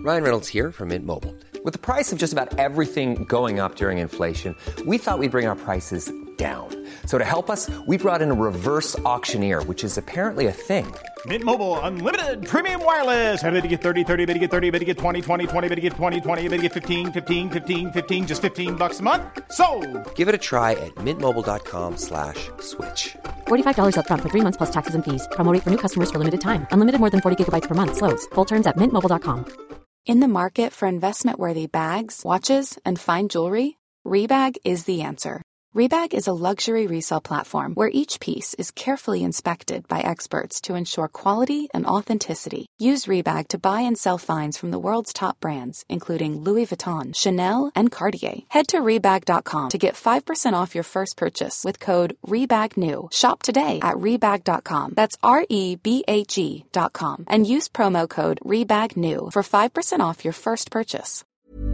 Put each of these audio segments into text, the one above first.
Ryan Reynolds here from Mint Mobile. With the price of just about everything going up during inflation, we thought we'd bring our prices down. So to help us, we brought in a reverse auctioneer, which is apparently a thing. Mint Mobile Unlimited Premium Wireless. How to get 30, 30, bit to get 30, bit to get 20, 20, 20, bit to get 20, 20, bit to get 15, 15, 15, 15, just $15 a month? Sold! Give it a try at mintmobile.com/switch. $45 up front for 3 months plus taxes and fees. Promo rate for new customers for limited time. Unlimited more than 40 gigabytes per month. Slows full terms at mintmobile.com. In the market for investment-worthy bags, watches, and fine jewelry, Rebag is the answer. Rebag is a luxury resale platform where each piece is carefully inspected by experts to ensure quality and authenticity. Use Rebag to buy and sell finds from the world's top brands, including Louis Vuitton, Chanel, and Cartier. Head to Rebag.com to get 5% off your first purchase with code REBAGNEW. Shop today at Rebag.com. That's REBAG.com. And use promo code REBAGNEW for 5% off your first purchase.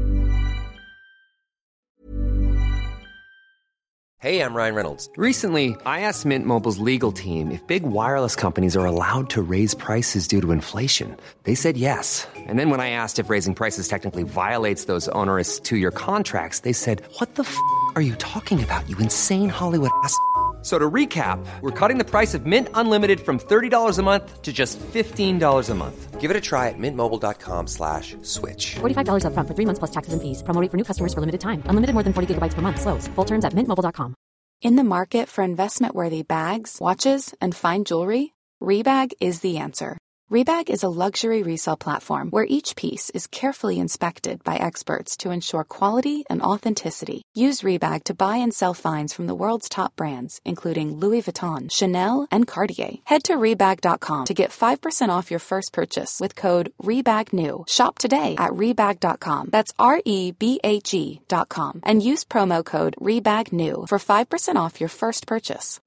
Hey, I'm Ryan Reynolds. Recently, I asked Mint Mobile's legal team if big wireless companies are allowed to raise prices due to inflation. They said yes. And then when I asked if raising prices technically violates those onerous two-year contracts, they said, "What the f*** are you talking about, you insane Hollywood ass?" So to recap, we're cutting the price of Mint Unlimited from $30 a month to just $15 a month. Give it a try at mintmobile.com/switch. $45 up front for 3 months plus taxes and fees. Promo rate for new customers for limited time. Unlimited more than 40 gigabytes per month. Slows full terms at mintmobile.com. In the market for investment-worthy bags, watches, and fine jewelry, Rebag is the answer. Rebag is a luxury resale platform where each piece is carefully inspected by experts to ensure quality and authenticity. Use Rebag to buy and sell finds from the world's top brands, including Louis Vuitton, Chanel, and Cartier. Head to Rebag.com to get 5% off your first purchase with code REBAGNEW. Shop today at Rebag.com. That's REBAG.com. And use promo code REBAGNEW for 5% off your first purchase.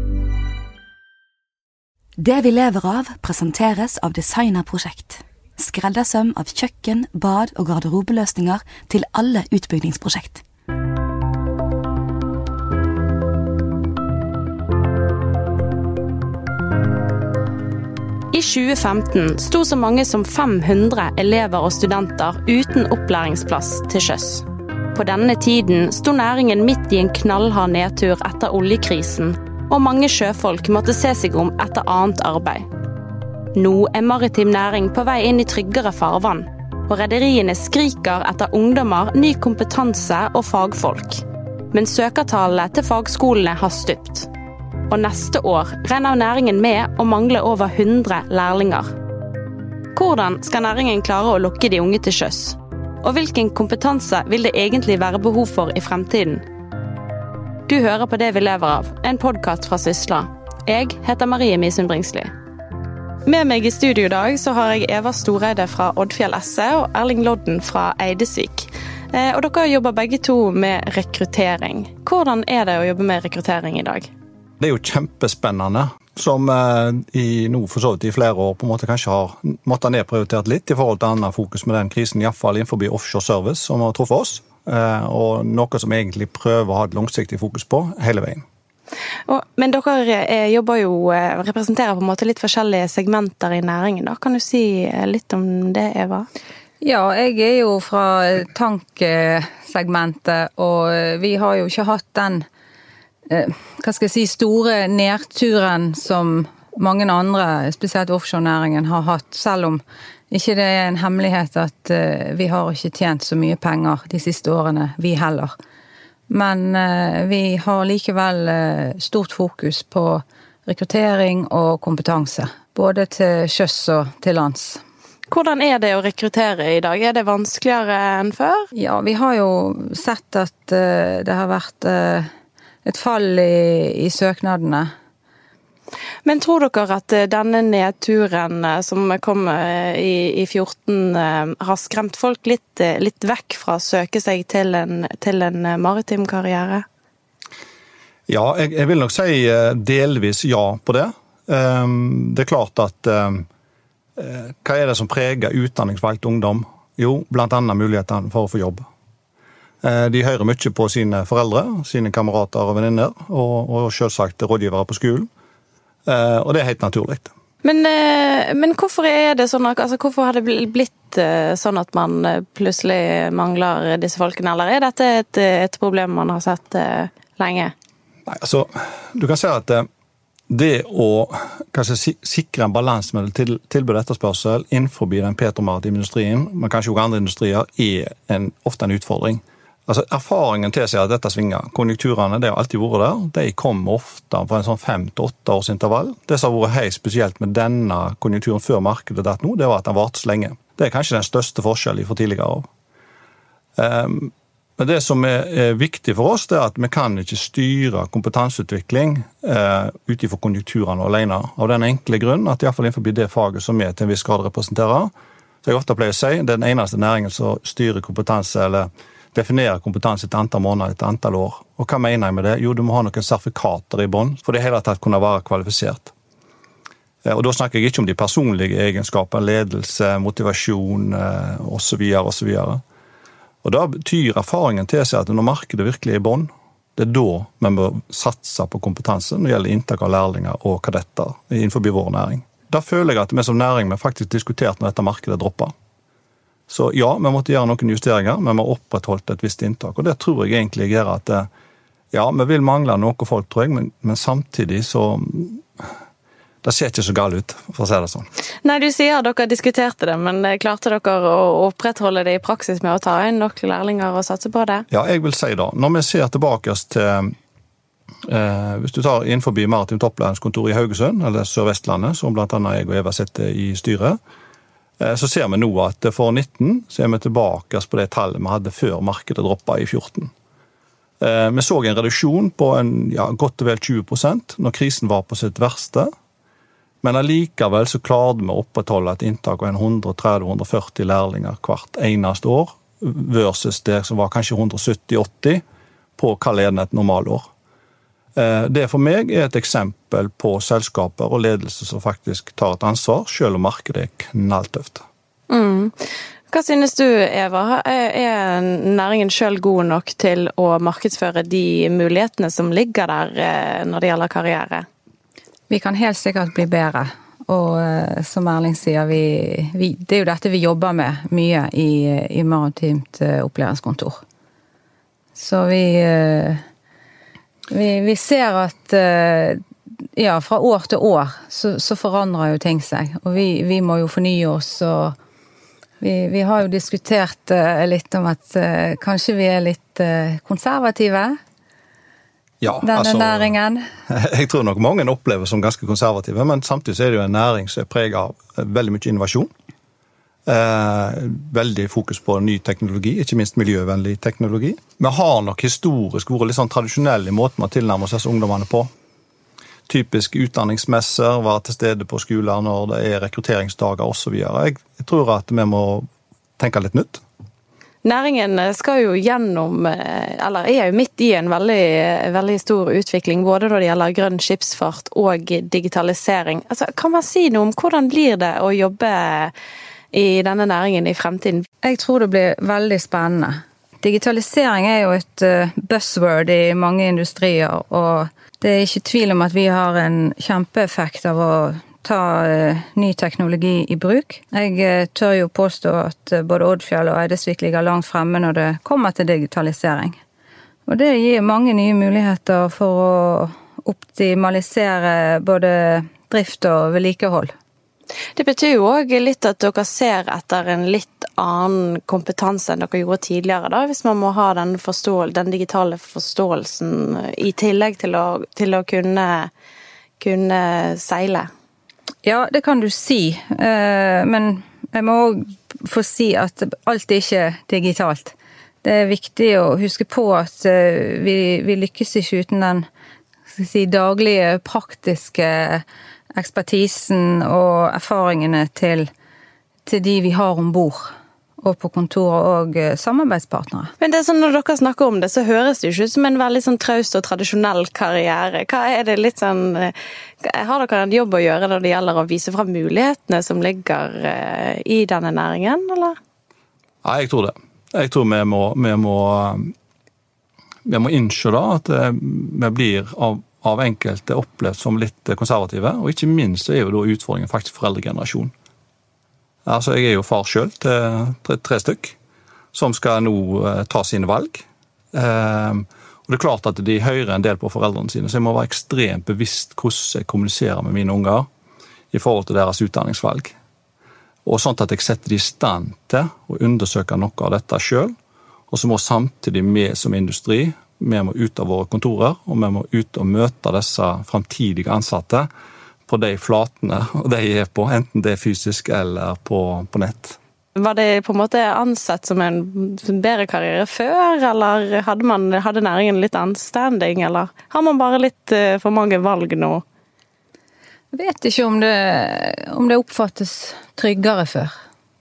Det vi lever av presenteres av Designerprosjekt. Skreddersøm av kjøkken, bad og garderobeløsninger til alle utbyggingsprosjekt. I 2015 sto så mange som 500 elever og studenter uten opplæringsplass til sjøs. På denne tiden sto næringen midt i en knallhard nedtur etter oljekrisen, og mange sjøfolk måtte se seg om etter annet arbeid. Nå maritim næring på vei inn i tryggere farvann, og rederiene skriker etter ungdommer, ny kompetanse og fagfolk. Men søkertallene til fagskolene har stupt. Og neste år regner næringen med å mangle over 100 lærlinger. Hvordan skal næringen klare å lokke de unge til sjøs? Og hvilken kompetanse vil det egentlig være behov for i fremtiden? Du hører på Det vi lever av, en podcast fra Sysla. Jeg heter Marie Misund Bringsli. Med meg i studio i dag så har jeg Eva Storeide fra Oddfjell SE og Erling Lodden fra Eidesvik. Og dere jobber begge to med rekruttering. Hvordan er det å jobbe med rekruttering i dag? Det er jo kjempespennende, som i nå for så vidt i flere år på en måte kanskje har måttet nedprioritert litt i forhold til annen fokus med den krisen, i hvert fall innenfor offshore service som har truffet oss. Og noe som egentlig prøver å ha et langsiktig fokus på hele veien. Men dere jobber jo, representerer på en måte litt forskjellige segmenter i næringen. Da. Kan du si litt om det, Eva? Ja, jeg er jo fra tanksegmentet, og vi har jo ikke hatt den, hva skal jeg si, store nedturen som mange andre, spesielt offshore-næringen, har hatt, selv om ikke det er en hemmelighet at vi har ikke tjent så mye penger de siste årene, vi heller. Men vi har likevel stort fokus på rekruttering og kompetanse, både til sjøs og til lands. Hvordan er det å rekruttere i dag? Er det vanskeligere enn før? Ja, vi har jo sett at det har vært et fall i søknadene. Men tror dere at denne nedturen som kom i 14 har skremt folk litt vekk fra å søke seg til en maritim karriere? Ja, jeg vil nok si delvis ja på det. Det er klart at hva er det som preger utdanningsvalgt ungdom? Jo, blant annet muligheten for å få jobb. De hører mye på sine foreldre, sine kamerater og venninner, og selvsagt rådgivere på skolen. Og det er helt naturlig. Men hvorfor det sånn, altså hvorfor har det blitt sånn at man plutselig mangler disse folkene, eller dette et problem man har sett lenge? Nei, altså, du kan si at det å kanskje sikre en balans med tilbud og etterspørsel innenfor den petromaritime industrien, men kanskje også andre industrier, ofte en utfordring. Altså, erfaringen tilsier at dette svinger. Konjunkturene, det har alltid vært der. De kommer ofte fra en sånn 5 til 8 års intervall. Det som har vært helt spesielt med denne konjunkturen før markedet datt nå, det var at den varte så lenge. Det kanskje den største forskjellen fra tidligere år. Men det som viktig for oss, det at vi kan ikke styre kompetanseutvikling ut ifra konjunkturene alene. Av den enkle grunn at i hvert fall innenfor det faget som vi til en viss grad representerer, så jeg ofte pleier å si, det den eneste næringen som styrer kompetanse, eller definerer kompetanse et antall måneder, et antall år. Og hva mener jeg med det? Jo, du må ha noen sertifikater i bånd, for det hele tatt kunne være kvalifisert. Og da snakker jeg ikke om de personlige egenskaper, ledelse, motivasjon, og så videre, og så videre. Og da betyr erfaringen til seg at når markedet virkelig i bånd, det da vi må satse på kompetanse når det gjelder inntak av lærlinger og kadetter innenfor vår næring. Da føler jeg at vi som næring vi faktisk diskutert når dette markedet dropper. Så ja, vi måtte gjøre noen justeringer, men vi har opprettholdt et visst inntak. Og det tror jeg egentlig gjør at ja, vi vil mangle noe folk, tror jeg, men samtidig så det ser ikke så galt ut, for å si det sånn. Nei, du sier at dere diskuterte det, men klarte dere å opprettholde det i praksis med å ta inn nok lærlinger og satse på det? Ja, jeg vil si da. Når vi ser tilbake til hvis du tar innenfor maritimt opplæringskontor i Haugesund, eller Sør-Vestlandet, som blant annet jeg og Eva sitter i styret, så ser vi nå at for 19 så vi tilbake på det tallet vi hadde før markedet droppet i 14. Vi så en reduksjon på godt og vel 20% når krisen var på sitt verste, men allikevel så klarte vi å opprettholde et inntak av 130-140 lærlinger hvert eneste år, versus det som var kanskje 170-80 på hva leden et normalår. Det for meg et eksempel på selskaper og ledelse som faktisk tar et ansvar, selv om markedet knalltøft. Hva synes du, Eva? Næringen selv god nok til å markedsføre de mulighetene som ligger der når det gjelder karriere? Vi kan helt sikkert bli bedre. Og som Erling sier, det er jo dette vi jobber med mye i maritimt opplæringskontor. Så vi ser at fra år til år så forandrer jo ting seg, og vi må jo fornye oss, og vi har jo diskutert litt om at kanskje vi litt konservative, denne næringen. Jeg tror nok mange opplever som ganske konservative, men samtidig er det jo en næring som preget av veldig mye innovasjon. Veldig fokus på ny teknologi, ikke minst miljøvennlig teknologi. Vi har nok historisk vært litt sånn tradisjonell i måten å tilnærme oss ungdommene på. Typisk utdanningsmesser, være til stede på skoler når det rekrutteringsdager og så videre. Jeg tror at vi må tenke litt nytt. Næringen skal jo gjennom, eller jo midt i en veldig, veldig stor utvikling, både når det gjelder grønn skipsfart og digitalisering. Altså, kan man si noe om hvordan blir det å jobbe i denne næringen i fremtiden? Jeg tror det blir veldig spennende. Digitalisering jo et buzzword i mange industrier, og det ikke tvil om at vi har en kjempeeffekt av å ta ny teknologi i bruk. Jeg tør jo påstå at både Odfjell og Eidesvik ligger langt fremme når det kommer til digitalisering. Og det gir mange nye muligheter for å optimalisere både drift og vedlikehold. Det betyr jo også litt at dere ser etter en litt annen kompetanse enn dere gjorde tidligere, da, hvis man må ha den digitale forståelsen i tillegg til å kunne seile. Ja, det kan du si, men jeg må også få si at alt ikke digitalt. Det viktig å huske på at vi lykkes ikke uten den daglige praktiske ekspertisen og erfaringene til de vi har ombord, og på kontoret og samarbeidspartnere. Men det sånn, når dere snakker om det, så høres det jo ikke ut som en veldig sånn traust og tradisjonell karriere. Hva det litt sånn, har dere en jobb å gjøre når det gjelder å vise frem mulighetene som ligger i denne næringen, eller? Ja, jeg tror det. Jeg tror vi må innse da at vi blir av enkelte opplevd som litt konservative, og ikke minst så jo da utfordringen faktisk foreldregenerasjon. Altså, jeg jo far selv til 3 stykk, som skal nå ta sine valg. Og det klart at de hører en del på foreldrene sine, så jeg må være ekstremt bevisst hvordan jeg kommuniserer med mine unger i forhold til deres utdanningsvalg. Og sånn at jeg setter de i stand til å undersøke noe av dette selv, og så må samtidig vi som industri, vi må ut av våre kontorer, og vi må ut og møte disse fremtidige ansatte på de flatene de på, enten det fysisk eller på nett. Var det på en måte ansett som en bedre karriere før, eller hadde næringen litt anstanding, eller har man bare litt for mange valg nå? Jeg vet ikke om det oppfattes tryggere før.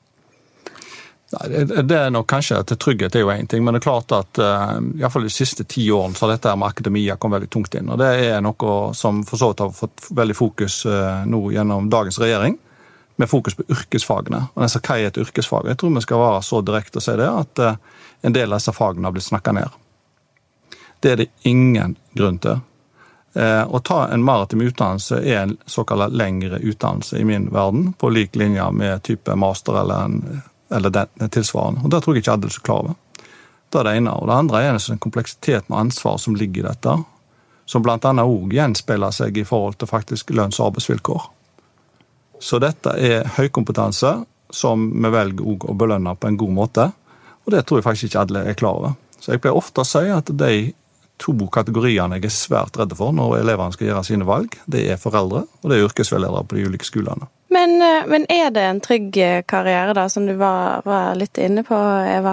Nei, det nok kanskje at trygghet jo en ting, men det klart at i hvert fall de siste 10 årene så har dette med akademia kommet veldig tungt inn, og det noe som for så vidt har fått veldig fokus nå gjennom dagens regjering, med fokus på yrkesfagene. Og hva et yrkesfag? Jeg tror vi skal være så direkte å si det, at en del av disse fagene har blitt snakket ned. Det det ingen grunn til. Å ta en maritim utdannelse en såkalt lengre utdannelse i min verden, på lik linje med type master eller den tilsvarende. Og det tror jeg ikke alle er så klar over. Det det ene. Og det andre en kompleksitet med ansvar som ligger i dette, som blant annet også gjenspeiler seg i forhold til faktisk lønns- og arbeidsvilkår. Så dette høykompetanse som vi velger å belønne på en god måte, og det tror jeg faktisk ikke alle klar over. Så jeg pleier ofte å si at de 2 kategoriene jeg svært redde for når eleverne skal gjøre sine valg, det foreldre, og det yrkesveiledere på de ulike skolene. Men det en trygg karriere da, som du var litt inne på, Eva?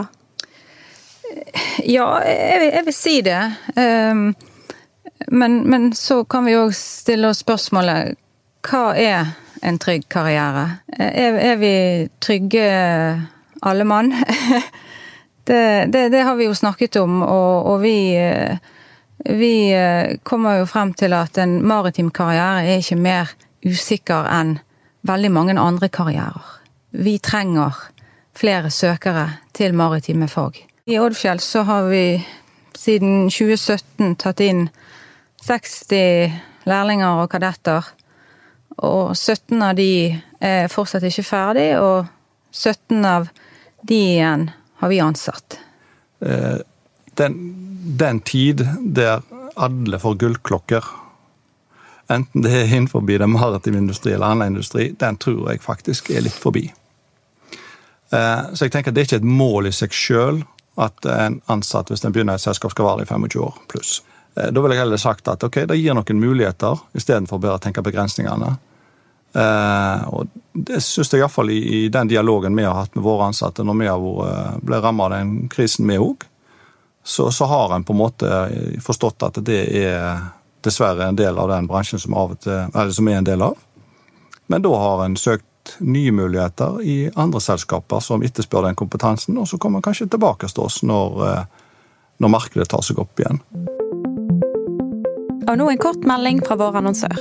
Ja, jeg vil si det. Men så kan vi jo stille oss spørsmålet, hva en trygg karriere? Vi trygge alle mann? det har vi jo snakket om, og vi kommer jo frem til at en maritim karriere ikke mer usikker enn veldig mange andre karrierer. Vi trenger flere søkere til maritime fag. I Odfjell så har vi siden 2017 tatt inn 60 lærlinger og kadetter, og 17 av de fortsatt ikke ferdig, og 17 av de igjen har vi ansatt. Den tid der alle får gullklokker, enten det innenfor den maritime industri eller annen industri, den tror jeg faktisk litt forbi. Så jeg tenker at det ikke et mål i seg selv at en ansatt, hvis den begynner et selskap, skal være i 25 år pluss. Da vil jeg heller sagt at ok, det gir noen muligheter, i stedet for bare å tenke begrensningene. Og det synes jeg i hvert fall i den dialogen vi har hatt med våre ansatte, når vi ble rammet av den krisen vi også, så har en på en måte forstått at det dessverre en del av den bransjen som en del av. Men da har en søkt nye muligheter i andre selskaper som etterspør den kompetansen, og så kommer en kanskje tilbake til oss når markedet tar seg opp igjen. Og nå en kort melding fra vår annonsør.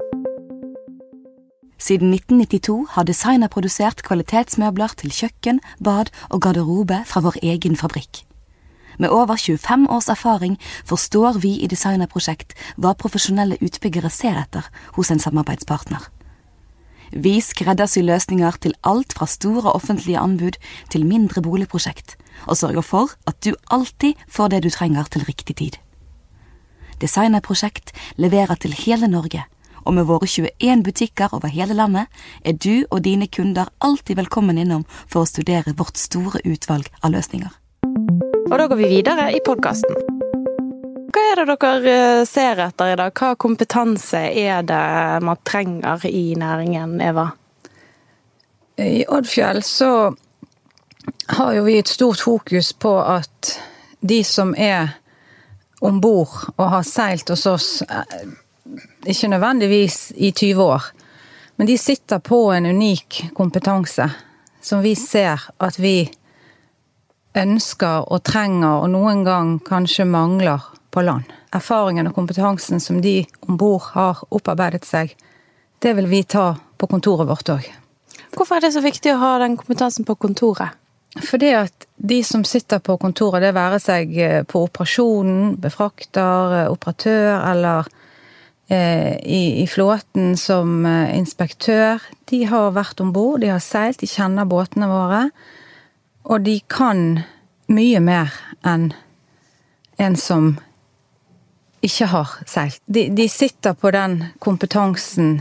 Siden 1992 har Designer produsert kvalitetsmøbler til kjøkken, bad og garderobe fra vår egen fabrikk. Med over 25 års erfaring forstår vi i Designer-prosjekt hva profesjonelle utbyggere ser etter hos en samarbeidspartner. Vi skreddersyr løsninger til alt fra store offentlige anbud til mindre boligprosjekt, og sørger for at du alltid får det du trenger til riktig tid. Designer-prosjekt leverer til hele Norge, og med våre 21 butikker over hele landet du og dine kunder alltid velkommen innom for å studere vårt store utvalg av løsninger. Og da går vi videre i podcasten. Hva det dere ser etter i dag? Hva kompetanse det man trenger i næringen, Eva? I Odfjell så har jo vi et stort fokus på at de som ombord og har seilt hos oss, ikke nødvendigvis i 20 år, men de sitter på en unik kompetanse som vi ser at vi ønsker og trenger og noen gang kanskje mangler på land. Erfaringen og kompetansen som de ombord har opparbeidet seg, det vil vi ta på kontoret vårt også. Hvorfor det så viktig å ha den kompetansen på kontoret? Fordi at de som sitter på kontoret, det være seg på operasjonen, befrakter, operatør eller i flåten som inspektør. De har vært ombord, de har seilt, de kjenner båtene våre, og de kan mye mer enn en som ikke har seilt. De sitter på den kompetansen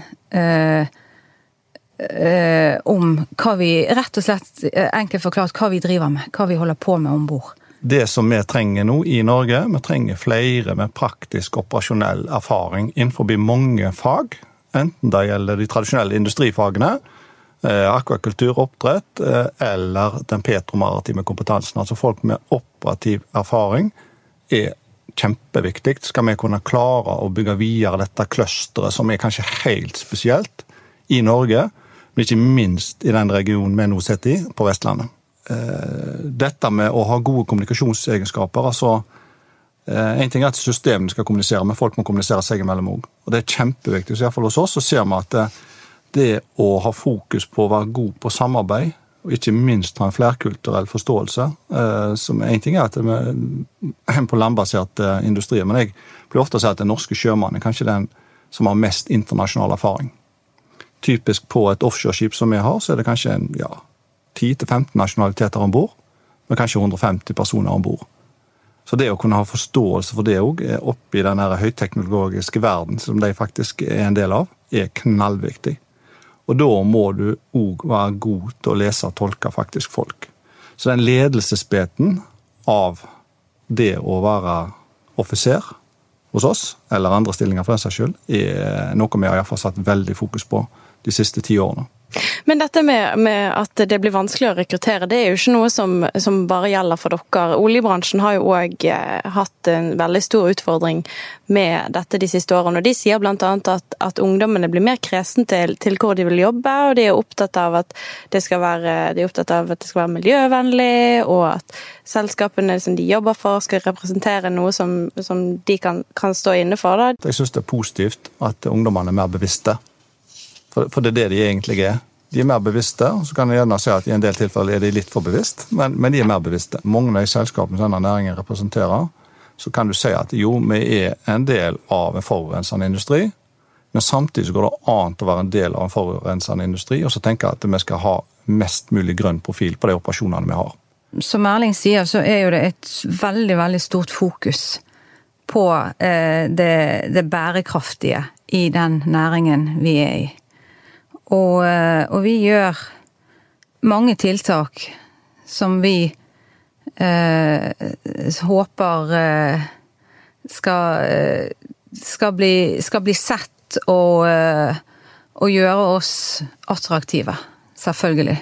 om hva vi, rett og slett enkelt forklart, hva vi driver med, hva vi holder på med ombord. Det som vi trenger nå i Norge, vi trenger flere med praktisk operasjonell erfaring innenfor mange fag, enten det gjelder de tradisjonelle industrifagene, akvakultur, oppdrett, eller den petromaritime kompetansen. Altså folk med operativ erfaring kjempeviktig. Skal vi kunne klare å bygge videre dette kløsteret, som kanskje helt spesielt i Norge, men ikke minst i den regionen vi nå sitter i, på Vestlandet. Dette med å ha gode kommunikasjonsegenskaper, altså en ting at systemet skal kommunisere, men folk må kommunisere seg imellom også. Og det kjempeviktig, så i hvert fall hos oss så ser vi at det å ha fokus på å være god på samarbeid, og ikke minst ha en flerkulturell forståelse, som en ting at vi er på landbasert industri, men jeg blir ofte å si at den norske sjømannen kanskje den som har mest internasjonal erfaring. Typisk på et offshore-skip som vi har, så det kanskje 10-15 nasjonaliteter ombord, med kanskje 150 personer ombord. Så det å kunne ha forståelse for det også, oppe i den høyteknologiske verden som de faktisk en del av, knallviktig. Og da må du også være god til å lese og tolke faktisk folk. Så den ledelsesbiten av det å være offiser hos oss, eller andre stillinger for den seg selv, noe vi har i hvert fall satt veldig fokus på de siste 10 årene. Men dette med at det blir vanskelig å rekruttere, det jo ikke noe som bare gjelder for dere. Oljebransjen har jo også hatt en veldig stor utfordring med dette de siste årene, og de sier blant annet at ungdommene blir mer kresen til hvor de vil jobbe, og de opptatt av at det skal være miljøvennlig, og at selskapene som de jobber for skal representere noe som de kan stå inne for. Da. Jeg synes det positivt at ungdommene mer bevisste. For det det de egentlig De mer bevisste, og så kan jeg gjerne si at i en del tilfeller de litt for bevisst, men de mer bevisste. Mange av de selskapene denne næringen representerer, så kan du si at jo, vi en del av en forurensende industri, men samtidig så går det an å være en del av en forurensende industri, og så tenker jeg at vi skal ha mest mulig grønn profil på de operasjonene vi har. Som Erling sier, så jo det et veldig, veldig stort fokus på det bærekraftige i den næringen vi i. Og vi gjør mange tiltak som vi håper skal bli sett og gjøre oss attraktive, selvfølgelig.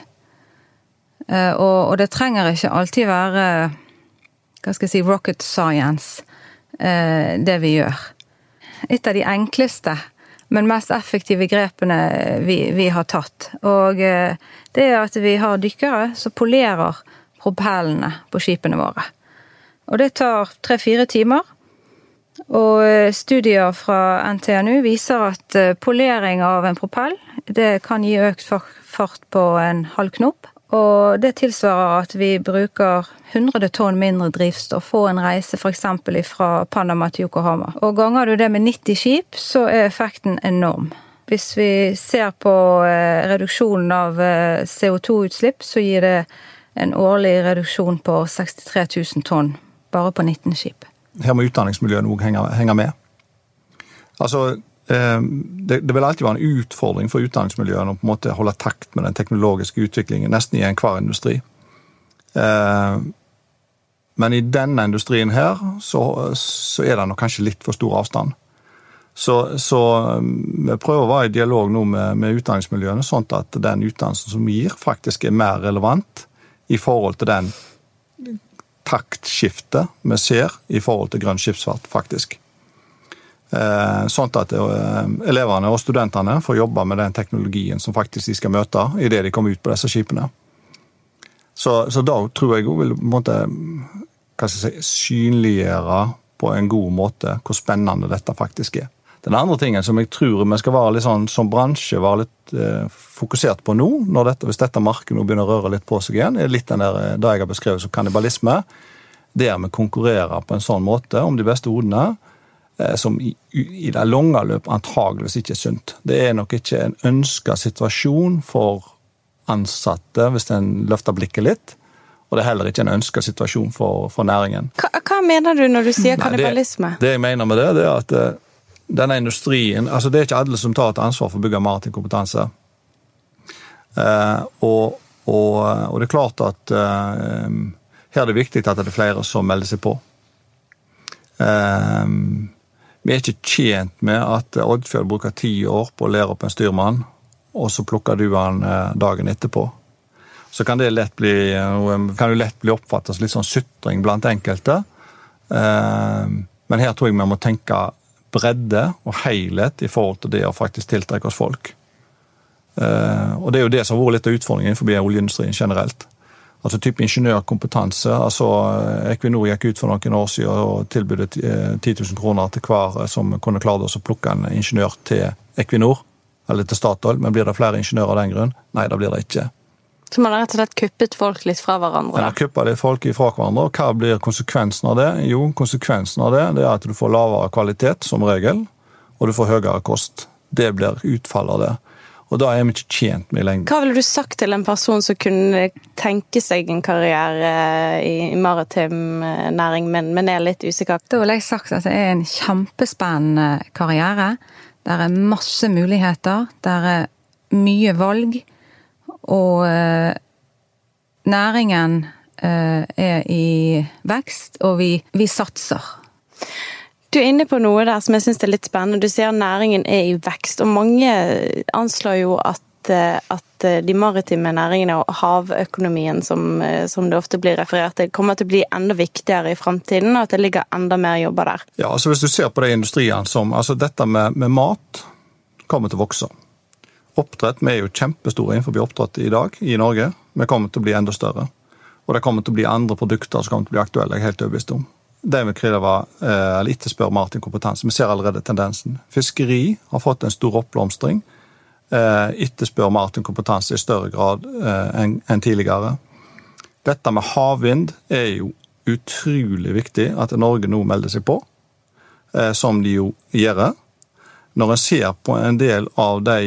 Og det trenger ikke alltid være, rocket science, det vi gjør. Et av de enkleste men mest effektive grepene vi har tatt. Og det at vi har dykkere som polerer propellene på skipene våre. Og det tar 3-4 timer. Og studier fra NTNU viser at polering av en propell, det kan gi økt fart på en halv knop. Og det tilsvarer at vi bruker 100 tonn mindre drivstoff for en reise for eksempel fra Panama til Yokohama. Og ganger du det med 90 skip, så effekten enorm. Hvis vi ser på reduksjonen av CO2-utslipp, så gir det en årlig reduksjon på 63 000 tonn, bare på 19 skip. Her må utdanningsmiljøet også henge med. Altså, det vil alltid være en utfordring for utdanningsmiljøene å på en måte holde takt med den teknologiske utviklingen, nesten i enhver industri. Men i denne industrien her, så det nok kanskje litt for stor avstand. Så vi prøver å være i dialog nå med utdanningsmiljøene, sånn at den utdannelsen som vi gir faktisk mer relevant i forhold til den taktskiftet vi ser i forhold til grønn skipsfart, faktisk. Sånn at eleverne og studentene får jobbe med den teknologien som faktisk de skal møte i det de kommer ut på disse skipene. Så da tror jeg vil synliggjøre på en god måte hvor spennende dette faktisk Den andre tingen som jeg tror vi skal være litt sånn, som bransje være litt fokusert på nå, hvis dette markedet nå begynner å røre litt på seg igjen, litt den der jeg har beskrevet som kannibalisme, der vi konkurrerer på en sånn måte om de beste hodene, som i det lange løp antageligvis ikke sunt. Det nok ikke en ønsket situasjon for ansatte hvis en løfter blikket litt, og det heller ikke en ønsket situasjon for næringen. Hva mener du når du sier kannibalisme? Det jeg mener med det at denne industrien, altså det ikke alle som tar et ansvar for å bygge maritim kompetanse. Og det klart at her det viktig at det flere som melder seg på. Vi ikke tjent med at Odfjord bruker 10 år på å lære opp en styrmann, og så plukker du han dagen etterpå. Så kan det lett bli oppfattet litt sånn sytring blant enkelte. Men her tror jeg vi må tenke bredde og helhet i forhold til det å faktisk tiltrekke oss folk. Og det jo det som har vært litt av utfordringen forbi oljeindustrien generelt. Altså type ingeniørkompetanse. Altså Equinor gikk ut for noen år siden og tilbudet 10 000 kroner til hver som kunne klare oss å plukke en ingeniør til Equinor, eller til Statoil, men blir det flere ingeniører av den grunn? Nei, det blir det ikke. Så man har rett og slett kuppet folk litt fra hverandre? Man har kuppet litt folk fra hverandre, og hva blir konsekvensen av det? Jo, konsekvensen av det at du får lavere kvalitet som regel, og du får høyere kost. Det blir utfall av det. Og da vi ikke tjent med lenger. Hva ville du sagt til en person som kunne tenke seg en karriere i maritim næring, men litt usikker? Da ville jeg sagt at det en kjempespennende karriere. Der masse muligheter, der mye valg, og næringen i vekst, og vi satser. Du inne på noe der som jeg synes er litt spennende. Du sier at næringen i vekst, og mange anslår jo at de maritime næringene og havøkonomien, som det ofte blir referert til, kommer til å bli enda viktigere i fremtiden, og at det ligger enda mer jobber der. Ja, altså hvis du ser på de industriene som, altså dette med mat kommer til å vokse. Oppdrett, vi jo kjempestore innenfor oppdrett i dag i Norge, vi kommer til å bli enda større. Og det kommer til å bli andre produkter som kommer til å bli aktuelle, jeg helt overbevist om. Det vi krever, eller ikke spør maritim kompetanse, vi ser allerede tendensen. Fiskeri har fått en stor oppblomstring, ikke spør maritim kompetanse i større grad enn tidligere. Dette med havvind jo utrolig viktig at Norge nå melder seg på, som de jo gjør. Når en ser på en del av de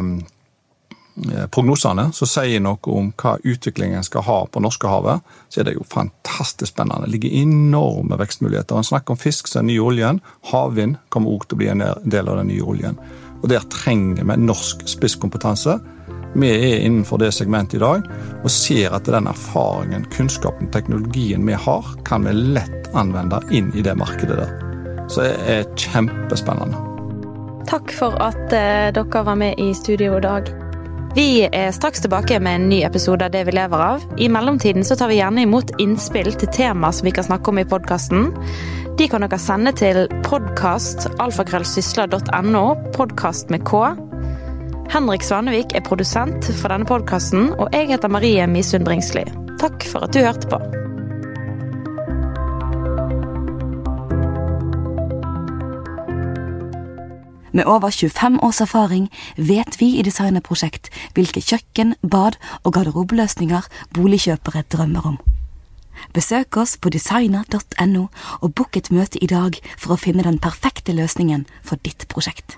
prognosene, så sier noe om hva utviklingen skal ha på norske havet, så det jo fantastisk spennende. Det ligger enorme vekstmuligheter. En snakker om fisk som ny oljen. Havvind kommer også til å bli en del av den nye oljen. Og der trenger vi norsk spisskompetanse. Vi innenfor det segmentet i dag, og ser at den erfaringen, kunnskapen, teknologien vi har, kan vi lett anvende inn i det markedet der. Så det kjempespennende. Takk for at dere var med i studio i dag. Vi straks tilbake med en ny episode av Det vi lever av. I mellomtiden så tar vi gjerne imot innspill til tema som vi kan snakke om i podcasten. De kan dere sende til podcast@sysla.no, podcast med K. Henrik Svanevik produsent for denne podcasten, og jeg heter Marie Misund Bringsli. Takk for at du hørte på. Med over 25 års erfaring vet vi i Designerprosjekt hvilke kjøkken, bad og garderobeløsninger boligkjøpere drømmer om. Besøk oss på designer.no og book et møte i dag for å finne den perfekte løsningen for ditt prosjekt.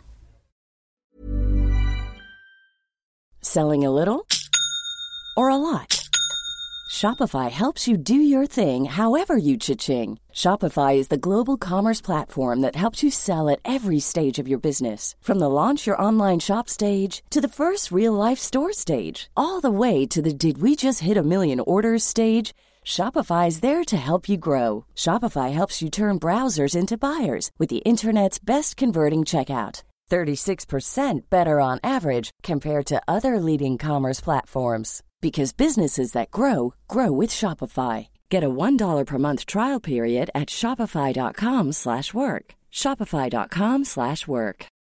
Selling a little or a lot? Shopify helps you do your thing however you cha-ching. Shopify is the global commerce platform that helps you sell at every stage of your business. From the launch your online shop stage to the first real-life store stage, all the way to the did we just hit a million orders stage. Shopify is there to help you grow. Shopify helps you turn browsers into buyers with the internet's best converting checkout. 36% better on average compared to other leading commerce platforms. Because businesses that grow, grow with Shopify. Get a $1 per month trial period at shopify.com/work. Shopify.com/work.